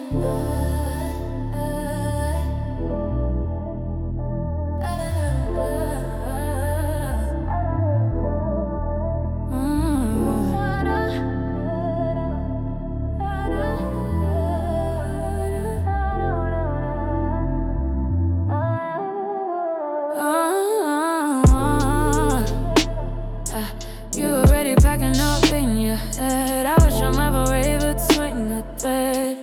You already packing up in your head. I wish I'm ever able to swing the thread.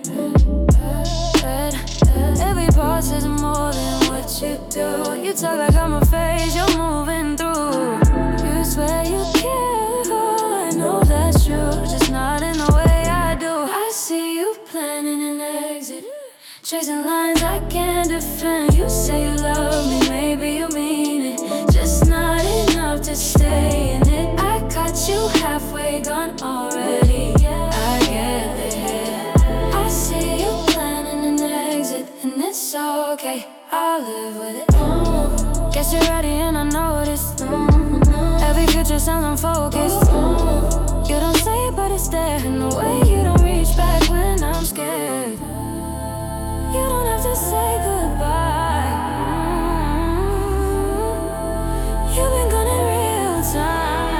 Every part says more than what you do. You talk like I'm a phase you're moving through. You swear you care, I know that's true, just not in the way I do. I see you planning an exit, chasing lines I can't defend. You say you love me, maybe you mean it, just not enough to stay in it. I caught you halfway gone already, I get it. I see you planning an exit, and it's okay, I'll live with it. Guess you're ready and I noticed. Every future sounds unfocused. You don't say it but it's there, and the way you don't reach back when I'm scared. You don't have to say goodbye. You've been gone in real time.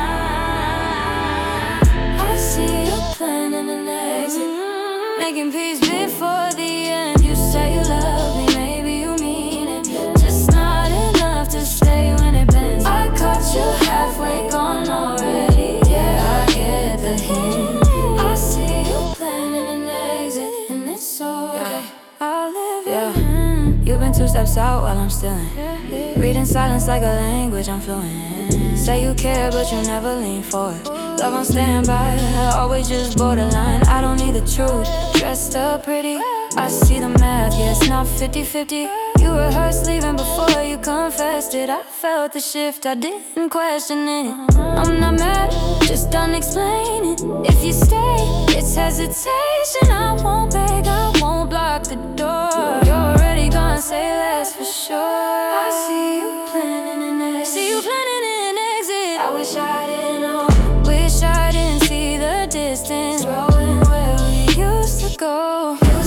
I see you planning an exit, making peace before the end. You say you love me, maybe you mean it, just not enough to stay when it bends. I caught you halfway gone already, yeah, I get the hint. I see you planning an exit, and it's okay, I'll live it. You've been 2 steps out while I'm still in, reading silence like a language I'm fluent in. Say you care but you never lean forward. Love on standby, always just borderline. I don't need the truth, dressed up pretty, I see the math, yeah, it's not 50-50. You rehearsed leaving before you confessed it. I felt the shift, I didn't question it. I'm not mad, just done explaining. If you stay, it's hesitation. I won't beg, I won't block the door. You're already gone, say less for sure. I see you planning an exit. See you planning an exit. I wish I didn't know. Wish I didn't see the distance. Growing where we used to go.